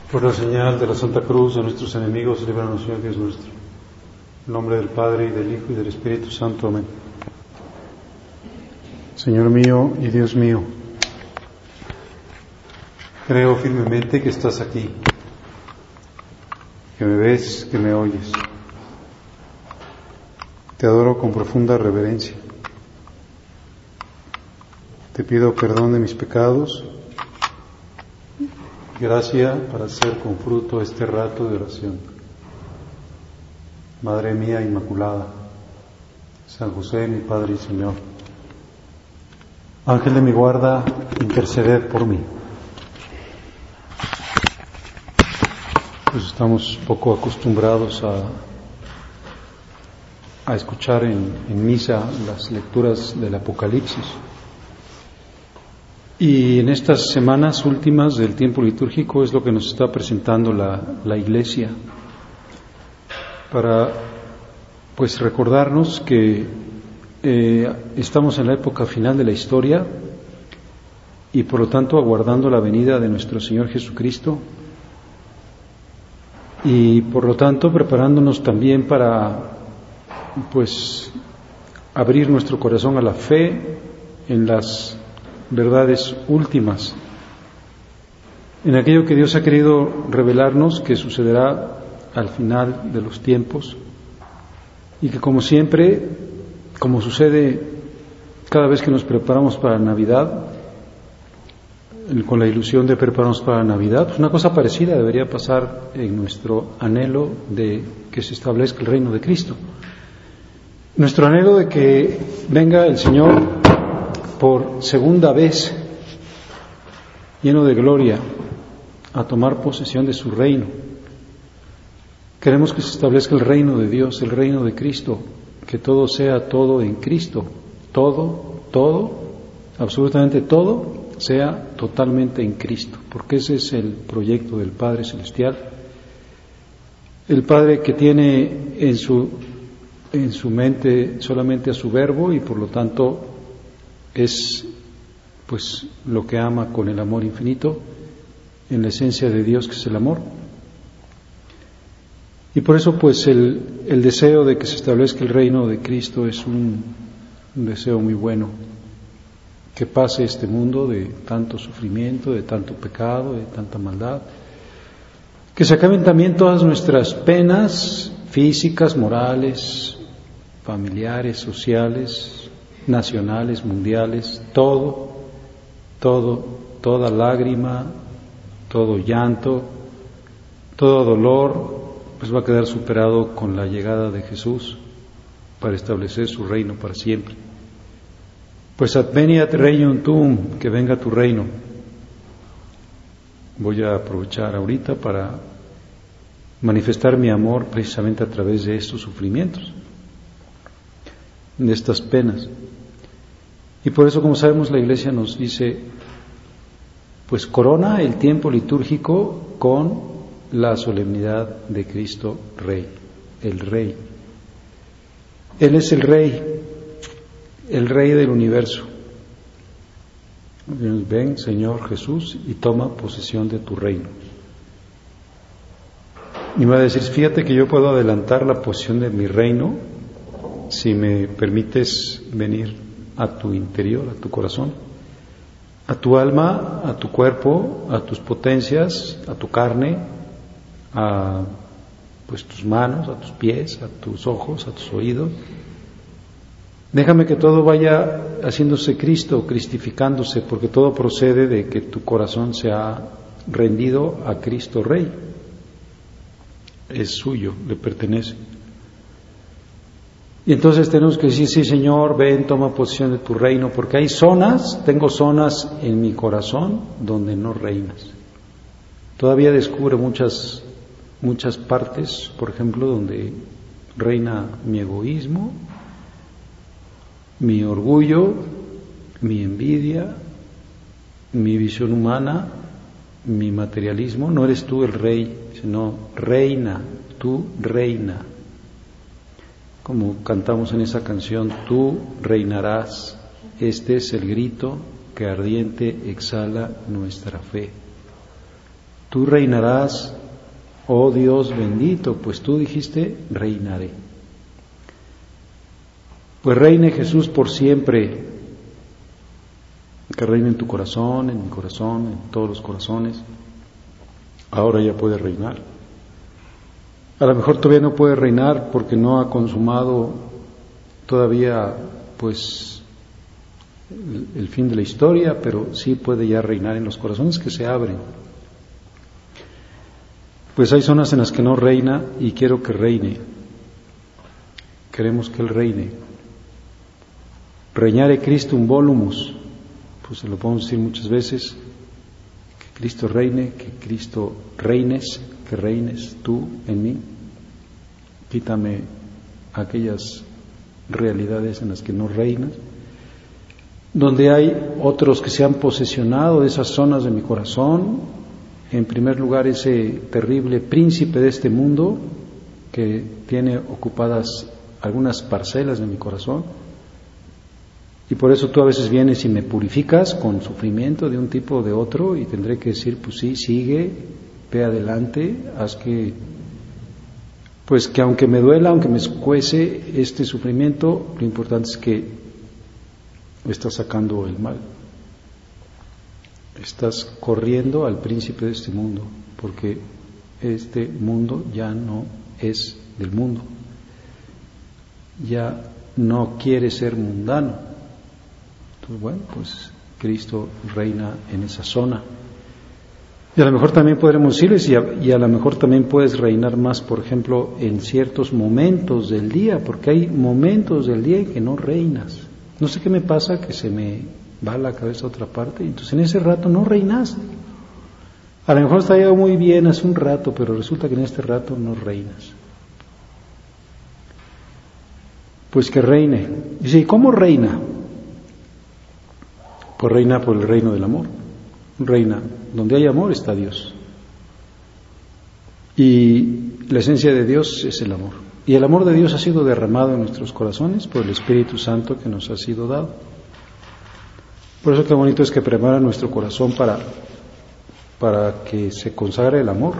Por la señal de la Santa Cruz de nuestros enemigos, líbranos, Señor Dios nuestro. En nombre del Padre, y del Hijo, y del Espíritu Santo. Amén. Señor mío y Dios mío, creo firmemente que estás aquí, que me ves, que me oyes. Te adoro con profunda reverencia. Te pido perdón de mis pecados, gracia para hacer con fruto este rato de oración. Madre mía Inmaculada, San José, mi Padre y Señor, Ángel de mi guarda, interceded por mí. Pues estamos poco acostumbrados a escuchar en misa las lecturas del Apocalipsis. Y en estas semanas últimas del tiempo litúrgico es lo que nos está presentando la Iglesia, para pues recordarnos que estamos en la época final de la historia y por lo tanto aguardando la venida de nuestro Señor Jesucristo, y por lo tanto preparándonos también para pues abrir nuestro corazón a la fe en las verdades últimas, en aquello que Dios ha querido revelarnos que sucederá al final de los tiempos, y que como siempre, como sucede cada vez que nos preparamos para Navidad, con la ilusión de prepararnos para Navidad, pues una cosa parecida debería pasar en nuestro anhelo de que se establezca el reino de Cristo, nuestro anhelo de que venga el Señor por segunda vez, lleno de gloria, a tomar posesión de su reino. Queremos que se establezca el reino de Dios, el reino de Cristo, que todo sea todo en Cristo, todo, absolutamente todo, sea totalmente en Cristo, porque ese es el proyecto del Padre Celestial, el Padre que tiene en su mente solamente a su Verbo, y por lo tanto es pues lo que ama con el amor infinito, en la esencia de Dios, que es el amor. Y por eso pues el deseo de que se establezca el reino de Cristo es un deseo muy bueno, que pase este mundo de tanto sufrimiento, de tanto pecado, de tanta maldad, que se acaben también todas nuestras penas físicas, morales, familiares, sociales, nacionales, mundiales, toda lágrima, todo llanto, todo dolor, pues va a quedar superado con la llegada de Jesús para establecer su reino para siempre. Pues adveniat regnum tuum, que venga tu reino. Voy a aprovechar ahorita para manifestar mi amor precisamente a través de estos sufrimientos, de estas penas. Y por eso, como sabemos, la Iglesia nos dice, pues corona el tiempo litúrgico con la solemnidad de Cristo Rey, el Rey. Él es el Rey del universo. Ven, Señor Jesús, y toma posesión de tu reino. Y me va a decir, fíjate que yo puedo adelantar la posesión de mi reino si me permites venir a tu interior, a tu corazón, a tu alma, a tu cuerpo, a tus potencias, a tu carne, a pues tus manos, a tus pies, a tus ojos, a tus oídos. Déjame que todo vaya haciéndose Cristo, cristificándose, porque todo procede de que tu corazón se ha rendido a Cristo Rey. Es suyo, le pertenece. Y entonces tenemos que decir, sí, Señor, ven, toma posesión de tu reino, porque hay tengo zonas en mi corazón donde no reinas. Todavía descubro muchas partes, por ejemplo, donde reina mi egoísmo, mi orgullo, mi envidia, mi visión humana, mi materialismo. No eres tú el rey, sino reina, tú reina. Como cantamos en esa canción, tú reinarás. Este es el grito que ardiente exhala nuestra fe. Tú reinarás, oh Dios bendito, pues tú dijiste, reinaré. Pues reine Jesús por siempre, que reine en tu corazón, en mi corazón, en todos los corazones. Ahora ya puede reinar. A lo mejor todavía no puede reinar porque no ha consumado todavía, pues, el fin de la historia, pero sí puede ya reinar en los corazones que se abren. Pues hay zonas en las que no reina y quiero que reine. Queremos que Él reine. Regnare Christum volumus, pues se lo podemos decir muchas veces, que Cristo reine, que Cristo reines, que reines tú en mí. Quítame aquellas realidades en las que no reinas, donde hay otros que se han posesionado de esas zonas de mi corazón. En primer lugar, ese terrible príncipe de este mundo que tiene ocupadas algunas parcelas de mi corazón, y por eso tú a veces vienes y me purificas con sufrimiento de un tipo o de otro, y tendré que decir, pues sí, sigue, ve adelante, haz que, pues que aunque me duela, aunque me escuece este sufrimiento, lo importante es que estás sacando el mal. Estás corriendo al príncipe de este mundo, porque este mundo ya no es del mundo, ya no quiere ser mundano. Entonces, bueno, pues Cristo reina en esa zona. Y a lo mejor también podremos decirles, y a lo mejor también puedes reinar más, por ejemplo, en ciertos momentos del día, porque hay momentos del día en que no reinas. No sé qué me pasa, que se me va la cabeza a otra parte, y entonces en ese rato no reinaste. A lo mejor está yendo muy bien hace un rato, pero resulta que en este rato no reinas. Pues que reine. Dice, ¿y cómo reina? Pues reina por el reino del amor. Reina. Donde hay amor está Dios. Y la esencia de Dios es el amor. Y el amor de Dios ha sido derramado en nuestros corazones por el Espíritu Santo que nos ha sido dado. Por eso qué bonito es que prepara nuestro corazón para que se consagre el amor,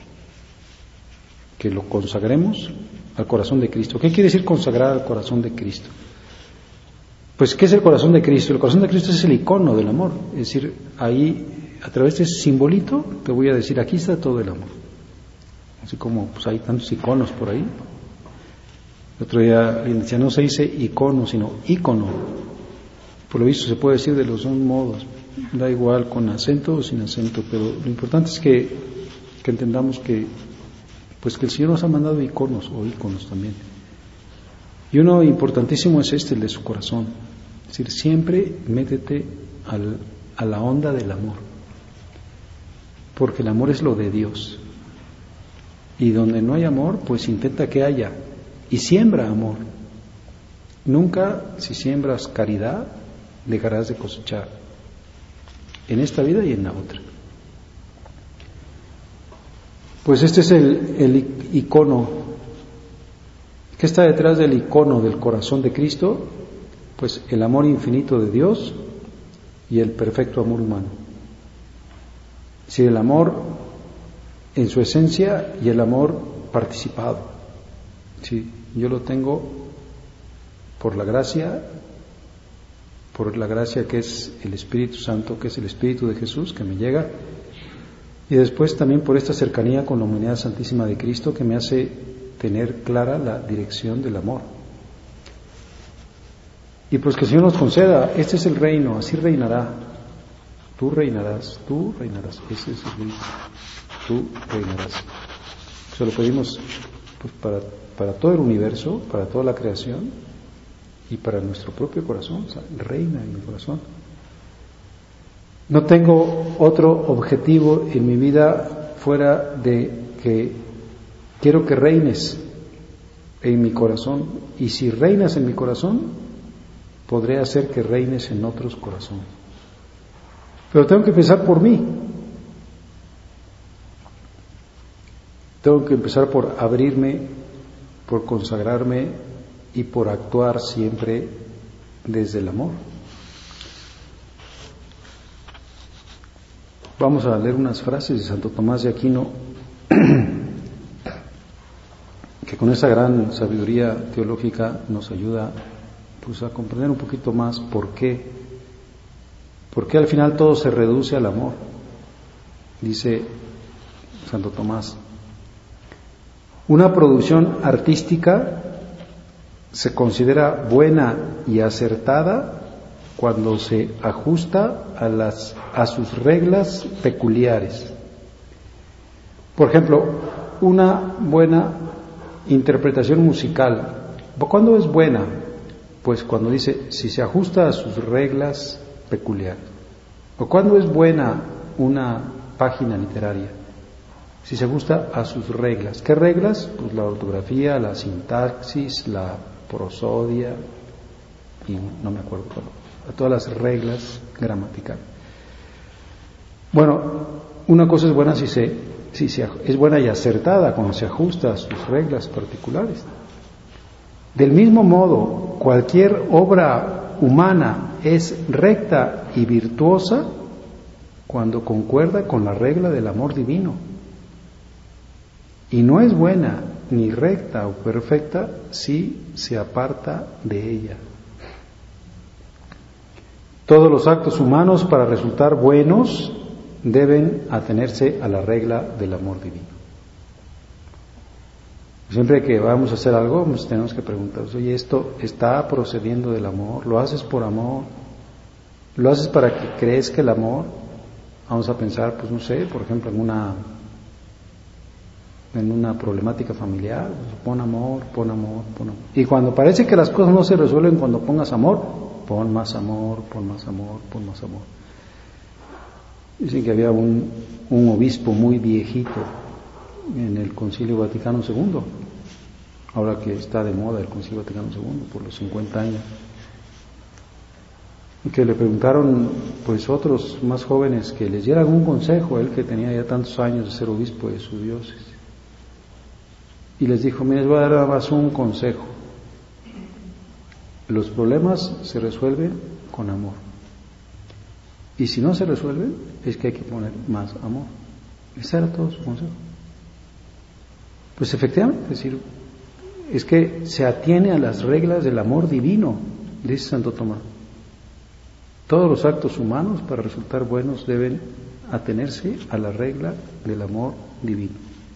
que lo consagremos al corazón de Cristo. ¿Qué quiere decir consagrar al corazón de Cristo? Pues, ¿qué es el corazón de Cristo? El corazón de Cristo es el icono del amor. Es decir, ahí, a través de ese simbolito, te voy a decir, aquí está todo el amor. Así como pues hay tantos iconos por ahí. El otro día alguien decía, no se dice icono, sino ícono. Por lo visto se puede decir de los dos modos, da igual con acento o sin acento, pero lo importante es que entendamos que el Señor nos ha mandado iconos o íconos también. Y uno importantísimo es el de su corazón. Es decir, siempre métete a la onda del amor, porque el amor es lo de Dios. Y donde no hay amor, pues intenta que haya, y siembra amor. Nunca, si siembras caridad, dejarás de cosechar, en esta vida y en la otra. Pues este es el icono. ¿Qué está detrás del icono del corazón de Cristo? Pues el amor infinito de Dios y el perfecto amor humano. Es decir, el amor en su esencia y el amor participado. Sí, yo lo tengo por la gracia que es el Espíritu Santo, que es el Espíritu de Jesús que me llega, y después también por esta cercanía con la humanidad santísima de Cristo que me hace tener clara la dirección del amor. Y pues que el Señor nos conceda, este es el reino, así reinará. Tú reinarás, ese es el reino, tú reinarás. Se lo pedimos pues para todo el universo, para toda la creación y para nuestro propio corazón. O sea, reina en mi corazón. No tengo otro objetivo en mi vida fuera de que quiero que reines en mi corazón, y si reinas en mi corazón, podré hacer que reines en otros corazones. Pero tengo que empezar por mí. Tengo que empezar por abrirme, por consagrarme y por actuar siempre desde el amor. Vamos a leer unas frases de Santo Tomás de Aquino que con esa gran sabiduría teológica nos ayuda pues a comprender un poquito más por qué al final todo se reduce al amor. Dice Santo Tomás: una producción artística se considera buena y acertada cuando se ajusta a sus reglas peculiares. Por ejemplo, una buena interpretación musical, ¿cuándo es buena? Pues cuando dice, si se ajusta a sus reglas peculiares. ¿O cuándo es buena una página literaria? Si se ajusta a sus reglas. ¿Qué reglas? Pues la ortografía, la sintaxis, la prosodia, y no me acuerdo cuál. A todas las reglas gramaticales. Bueno, una cosa es buena si es buena y acertada cuando se ajusta a sus reglas particulares. Del mismo modo, cualquier obra humana es recta y virtuosa cuando concuerda con la regla del amor divino. Y no es buena ni recta o perfecta si se aparta de ella. Todos los actos humanos, para resultar buenos, deben atenerse a la regla del amor divino. Siempre que vamos a hacer algo, pues tenemos que preguntarnos, oye, ¿esto está procediendo del amor? ¿Lo haces por amor? ¿Lo haces para que crees que el amor? Vamos a pensar, pues no sé, por ejemplo, en una problemática familiar, pues, pon amor. Y cuando parece que las cosas no se resuelven cuando pongas amor, pon más amor. Dicen que había un obispo muy viejito en el Concilio Vaticano II, ahora que está de moda el Concilio Vaticano II por los 50 años, y que le preguntaron pues otros más jóvenes que les dieran un consejo, él que tenía ya tantos años de ser obispo de su diócesis, y les dijo, mira, les voy a dar nada más un consejo: los problemas se resuelven con amor, y si no se resuelven es que hay que poner más amor. Ese era todo su consejo. Pues efectivamente, es que se atiene a las reglas del amor divino, dice Santo Tomás. Todos los actos humanos, para resultar buenos, deben atenerse a la regla del amor divino.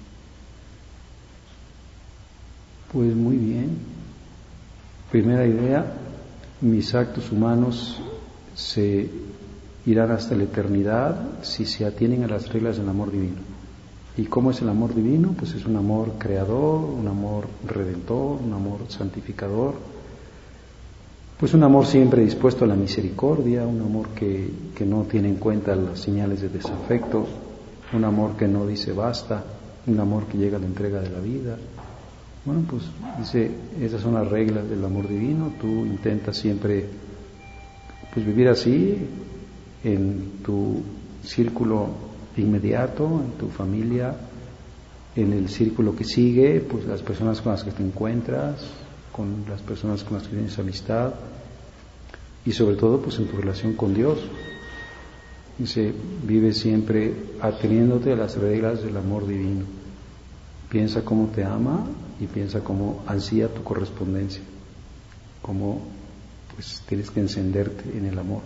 Pues muy bien. Primera idea, mis actos humanos se irán hasta la eternidad si se atienen a las reglas del amor divino. ¿Y cómo es el amor divino? Pues es un amor creador, un amor redentor, un amor santificador, pues un amor siempre dispuesto a la misericordia, un amor que no tiene en cuenta las señales de desafecto, un amor que no dice basta, un amor que llega a la entrega de la vida. Bueno, pues dice, esas son las reglas del amor divino. Tú intentas siempre pues vivir así en tu círculo inmediato, en tu familia, en el círculo que sigue, pues las personas con las que te encuentras, con las personas con las que tienes amistad, y sobre todo pues en tu relación con Dios. Dice, vive siempre ateniéndote a las reglas del amor divino. Piensa cómo te ama y piensa cómo ansía tu correspondencia, cómo pues tienes que encenderte en el amor.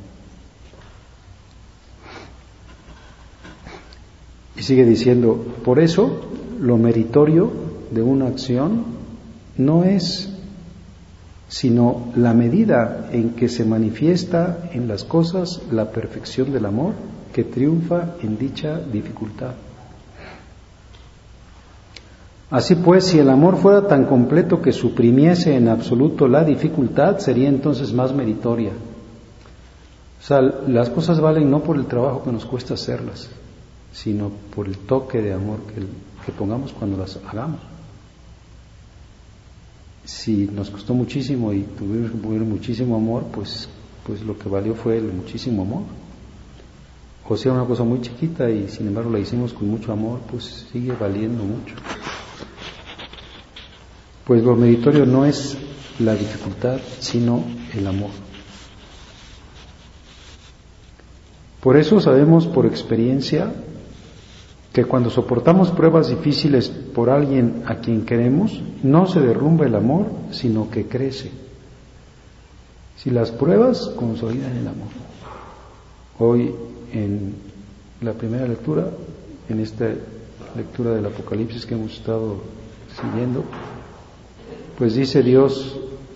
Y sigue diciendo, por eso lo meritorio de una acción no es sino la medida en que se manifiesta en las cosas la perfección del amor que triunfa en dicha dificultad. Así pues, si el amor fuera tan completo que suprimiese en absoluto la dificultad, sería entonces más meritoria. O sea, las cosas valen no por el trabajo que nos cuesta hacerlas, sino por el toque de amor que pongamos cuando las hagamos. Si nos costó muchísimo y tuvimos que poner muchísimo amor, pues lo que valió fue el muchísimo amor. O sea, una cosa muy chiquita y sin embargo la hicimos con mucho amor, pues sigue valiendo mucho. Pues lo meritorio no es la dificultad, sino el amor. Por eso sabemos por experiencia que cuando soportamos pruebas difíciles por alguien a quien queremos, no se derrumba el amor, sino que crece. Si las pruebas consolidan el amor. Hoy en la primera lectura, en esta lectura del Apocalipsis que hemos estado siguiendo, pues dice Dios: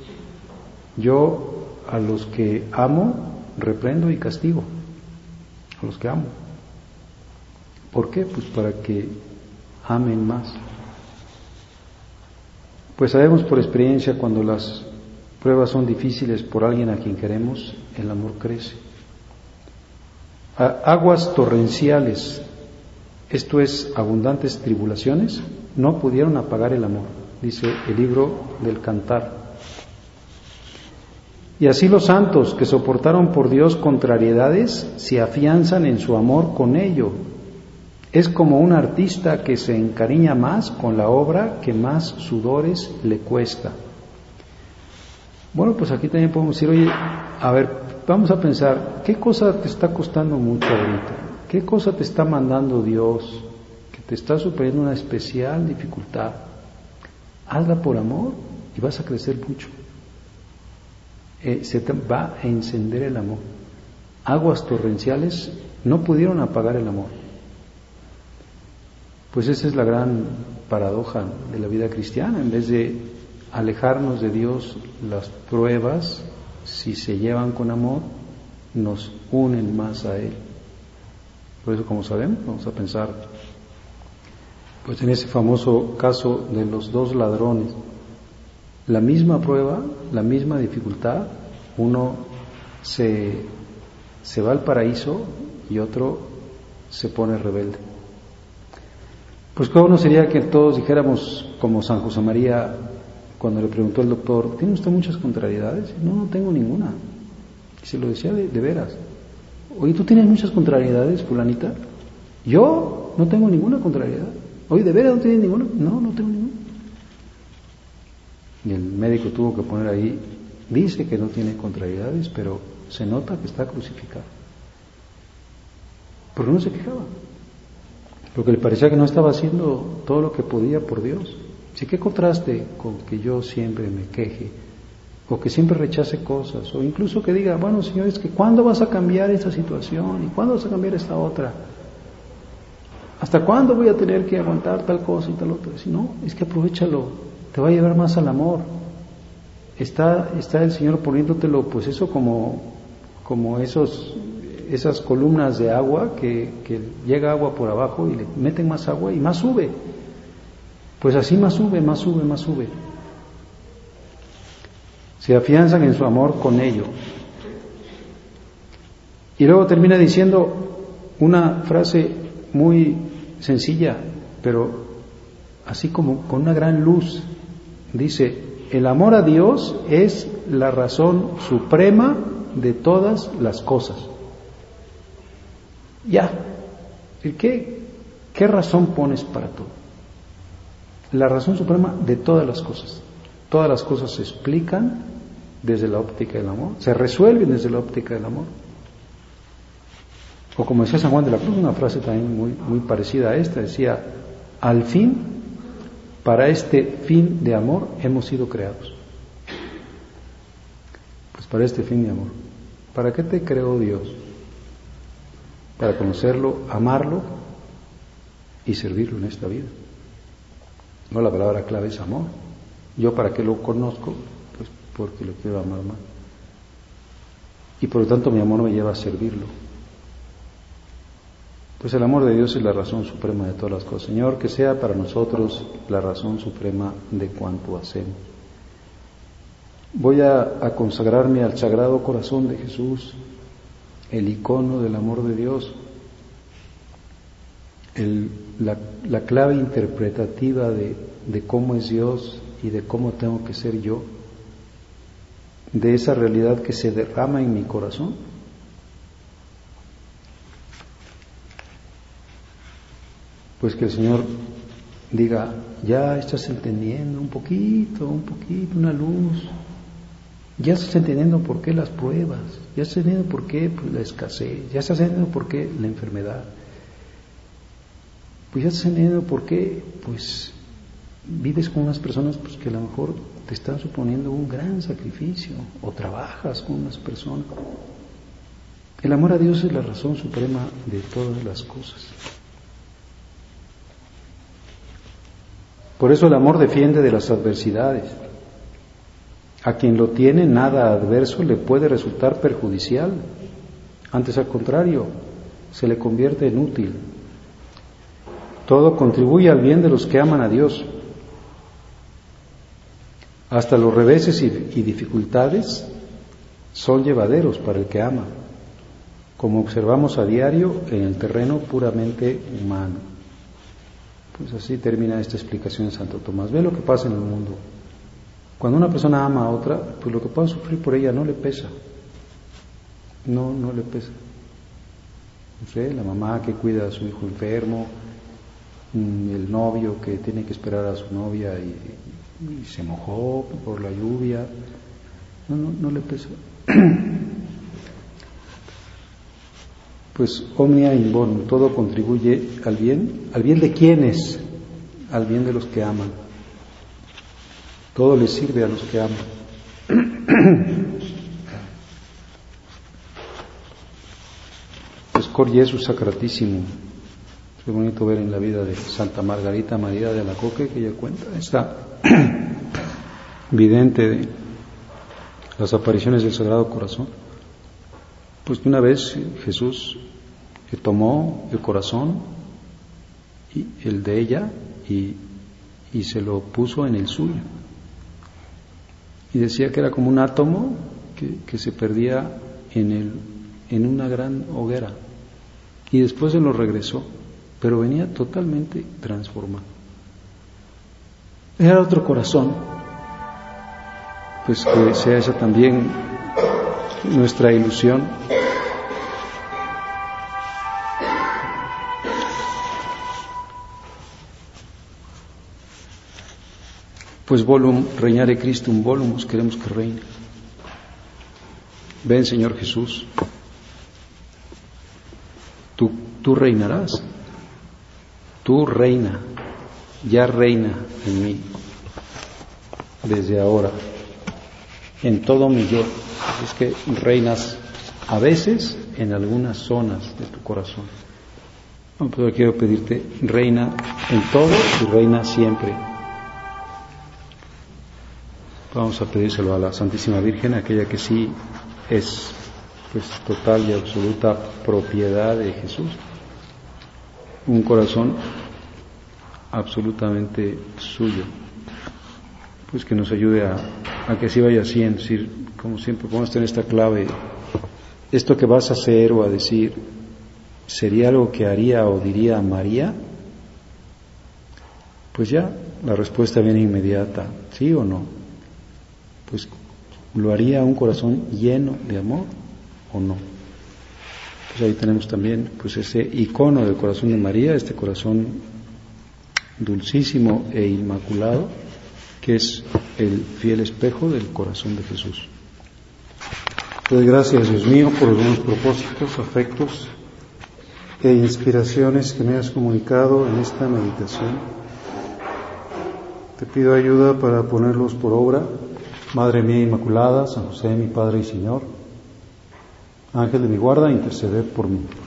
yo a los que amo reprendo y castigo, a los que amo. ¿Por qué? Pues para que amen más. Pues sabemos por experiencia, cuando las pruebas son difíciles por alguien a quien queremos, el amor crece. Aguas torrenciales, esto es, abundantes tribulaciones, no pudieron apagar el amor, dice el libro del Cantar. Y así los santos que soportaron por Dios contrariedades se afianzan en su amor con ello. Es como un artista que se encariña más con la obra que más sudores le cuesta. Bueno, pues aquí también podemos decir, oye, a ver, vamos a pensar, ¿qué cosa te está costando mucho ahorita? ¿Qué cosa te está mandando Dios que te está suponiendo una especial dificultad? Hazla por amor y vas a crecer mucho. Se te va a encender el amor. Aguas torrenciales no pudieron apagar el amor. Pues esa es la gran paradoja de la vida cristiana. En vez de alejarnos de Dios, las pruebas, si se llevan con amor, nos unen más a Él. Por eso, como sabemos, vamos a pensar pues en ese famoso caso de los dos ladrones. La misma prueba, la misma dificultad, uno se va al paraíso y otro se pone rebelde. Pues cada uno sería que todos dijéramos como San José María cuando le preguntó el doctor: ¿tiene usted muchas contrariedades? No, no tengo ninguna. Y se lo decía de veras. Oye, ¿tú tienes muchas contrariedades, fulanita? Yo no tengo ninguna contrariedad. Oye, ¿de veras no tienes ninguna? No, no tengo ninguna. Y el médico tuvo que poner ahí, dice que no tiene contrariedades, pero se nota que está crucificado. Porque no se quejaba. Porque le parecía que no estaba haciendo todo lo que podía por Dios. Sí, qué contraste con que yo siempre me queje, o que siempre rechace cosas, o incluso que diga, bueno, Señor, es que ¿cuándo vas a cambiar esta situación? ¿Y cuándo vas a cambiar esta otra? ¿Hasta cuándo voy a tener que aguantar tal cosa y tal otra? Si no, es que aprovéchalo, te va a llevar más al amor. Está el Señor poniéndotelo, pues eso como esas columnas de agua que llega agua por abajo y le meten más agua y más sube. Pues así más sube, más sube, más sube. Se afianzan en su amor con ello. Y luego termina diciendo una frase muy sencilla, pero así como con una gran luz. Dice: el amor a Dios es la razón suprema de todas las cosas. Ya, ¿qué razón pones para todo? La razón suprema de todas las cosas. Todas las cosas se explican desde la óptica del amor, se resuelven desde la óptica del amor. O como decía San Juan de la Cruz, una frase también muy parecida a esta, decía: al fin, para este fin de amor hemos sido creados. Pues para este fin de amor. ¿Para qué te creó Dios? Para conocerlo, amarlo y servirlo en esta vida. No, la palabra clave es amor. ¿Yo para qué lo conozco? Pues porque lo quiero amar más. Y por lo tanto mi amor me lleva a servirlo. Pues el amor de Dios es la razón suprema de todas las cosas. Señor, que sea para nosotros la razón suprema de cuanto hacemos. Voy a consagrarme al Sagrado Corazón de Jesús, el icono del amor de Dios, la clave interpretativa de cómo es Dios y de cómo tengo que ser yo, de esa realidad que se derrama en mi corazón. Pues que el Señor diga: ya estás entendiendo un poquito, una luz, Ya estás entendiendo por qué las pruebas, ya estás entendiendo por qué pues, la escasez, ya estás entendiendo por qué la enfermedad, pues ya estás entendiendo por qué pues vives con unas personas pues, que a lo mejor te están suponiendo un gran sacrificio, o trabajas con unas personas. El amor a Dios es la razón suprema de todas las cosas. Por eso el amor defiende de las adversidades. A quien lo tiene, nada adverso le puede resultar perjudicial. Antes, al contrario, se le convierte en útil. Todo contribuye al bien de los que aman a Dios. Hasta los reveses y dificultades son llevaderos para el que ama, como observamos a diario en el terreno puramente humano. Pues así termina esta explicación de Santo Tomás. Ve lo que pasa en el mundo. Cuando una persona ama a otra, pues lo que pueda sufrir por ella no le pesa. No le pesa. No sé, la mamá que cuida a su hijo enfermo, el novio que tiene que esperar a su novia y se mojó por la lluvia, no le pesa. Pues omnia in bonum, todo contribuye al bien de quienes, al bien de los que aman. Todo les sirve a los que aman. Pues Cor Jesús Sacratísimo. Qué bonito ver en la vida de Santa Margarita María de Alacoque, que ella cuenta esta vidente de las apariciones del Sagrado Corazón. Pues que una vez Jesús que tomó el corazón, y el de ella, y se lo puso en el suyo. Y decía que era como un átomo que se perdía en una gran hoguera. Y después se lo regresó, pero venía totalmente transformado. Era otro corazón. Pues que sea esa también nuestra ilusión. Pues volum regnare Christum volumus, queremos que reine. Ven, Señor Jesús, tú reinarás, tú reina, ya reina en mí, desde ahora, en todo mi yo. Es que reinas a veces en algunas zonas de tu corazón. No, pero quiero pedirte, reina en todo y reina siempre. Vamos a pedírselo a la Santísima Virgen, aquella que sí es pues total y absoluta propiedad de Jesús. Un corazón absolutamente suyo. Pues que nos ayude a que así vaya así, en decir, como siempre, ponemos en esta clave, esto que vas a hacer o a decir, ¿sería algo que haría o diría María? Pues ya, la respuesta viene inmediata, ¿sí o no? Pues ¿lo haría un corazón lleno de amor o no? Pues ahí tenemos también pues ese icono del corazón de María, este corazón dulcísimo e inmaculado, que es el fiel espejo del corazón de Jesús. Pues gracias, Dios mío, por los buenos propósitos, afectos e inspiraciones que me has comunicado en esta meditación. Te pido ayuda para ponerlos por obra. Madre mía Inmaculada, San José, mi Padre y Señor, Ángel de mi guarda, interceded por mí.